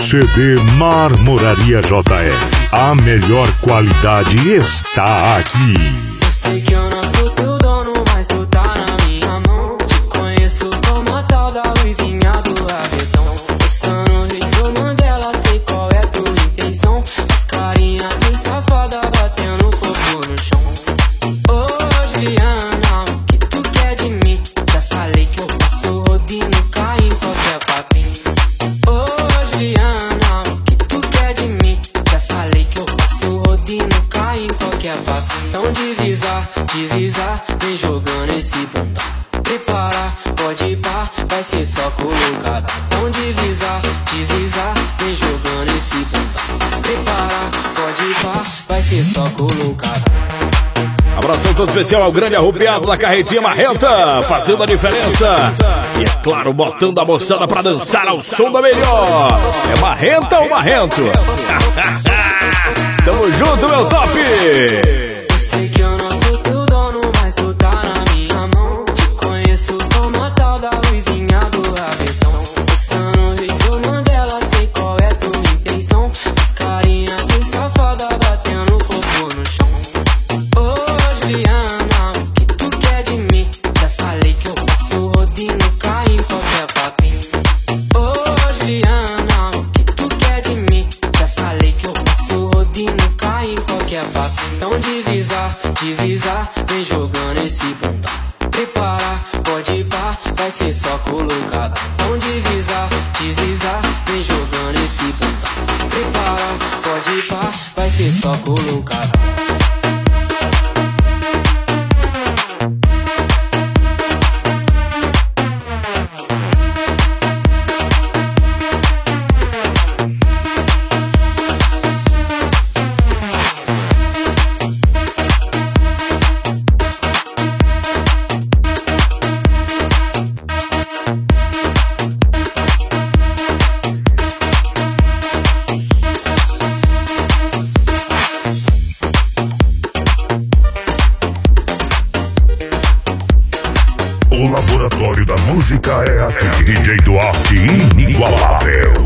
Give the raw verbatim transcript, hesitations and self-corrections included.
C D Marmoraria J F. A melhor qualidade está aqui. Eu sei que eu não sou teu dono, mas tu tá na minha mão. Te conheço como a tal da Ruivinha do Rabetão. Pensando no Rio Mandela, sei qual é tua intenção. As carinha de safada batendo o corpo no chão. Ô Juliana, o que tu quer de mim? Já falei que eu passo rodinho, cai em qualquer papinho. Ô Juliana, o que tu quer de mim? Já falei que eu passo rodinho, cai em qualquer papinho. Então deslizar, deslizar, vem jogando esse bundão. Prepara, pode ir pá, vai ser só colocado. Então deslizar, deslizar, vem jogando esse bundão. Prepara, pode ir pá, vai ser só colocado. Abração todo especial ao grande arrupiado da carretinha marrenta, fazendo a diferença. E é claro, botando a moçada pra dançar ao som da melhor. É marrenta ou marrento? Tamo junto, meu top! Eu sei que eu não sou teu dono, mas tu tá na minha mão. Te conheço como a tal da Ruivinha do Rabetão. Pensando no Rio Mandela, sei qual é tua intenção. As carinha de safada batendo o corpo no chão. Ô Juliana, o que tu quer de mim? Já falei que eu passo rodinho, cai em qualquer papinho. Ô Juliana, o que tu quer de mim? Já falei que eu passo rodinho, cai em qualquer papinho. Então deslizar, deslizar, vem jogando esse bundão. Prepara, pode ir pá, vai ser só colocado. Então deslizar, deslizar, vem jogando esse bundão. Prepara, pode ir pá, vai ser só colocado. O laboratório da música é aqui. D J Duarte inigualável.